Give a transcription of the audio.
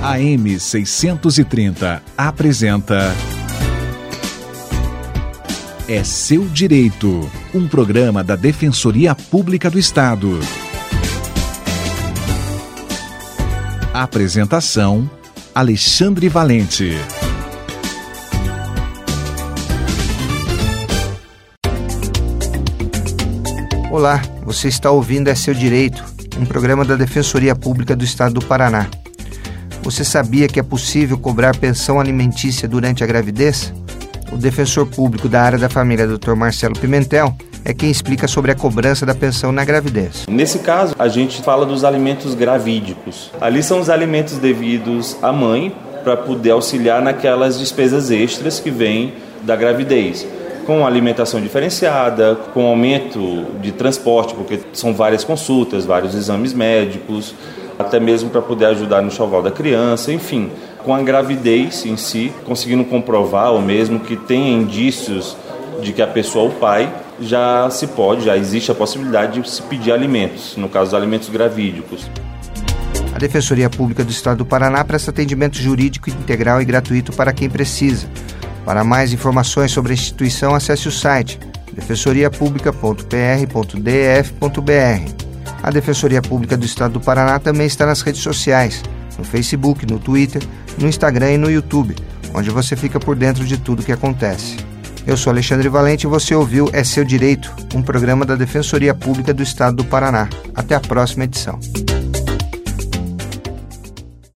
AM 630 apresenta É Seu Direito, um programa da Defensoria Pública do Estado. Apresentação: Alexandre Valente. Olá, você está ouvindo É Seu Direito, um programa da Defensoria Pública do Estado do Paraná. Você sabia que é possível cobrar pensão alimentícia durante a gravidez? O defensor público da área da família, Dr. Marcelo Pimentel, é quem explica sobre a cobrança da pensão na gravidez. Nesse caso, a gente fala dos alimentos gravídicos. Ali são os alimentos devidos à mãe para poder auxiliar naquelas despesas extras que vêm da gravidez, com alimentação diferenciada, com aumento de transporte, porque são várias consultas, vários exames médicos, até mesmo para poder ajudar no enxoval da criança, enfim, com a gravidez em si, conseguindo comprovar ou mesmo que tenha indícios de que a pessoa, o pai, já existe a possibilidade de se pedir alimentos, no caso dos alimentos gravídicos. A Defensoria Pública do Estado do Paraná presta atendimento jurídico integral e gratuito para quem precisa. Para mais informações sobre a instituição, acesse o site defensoriapublica.pr.def.br. A Defensoria Pública do Estado do Paraná também está nas redes sociais, no Facebook, no Twitter, no Instagram e no YouTube, onde você fica por dentro de tudo o que acontece. Eu sou Alexandre Valente e você ouviu É Seu Direito, um programa da Defensoria Pública do Estado do Paraná. Até a próxima edição.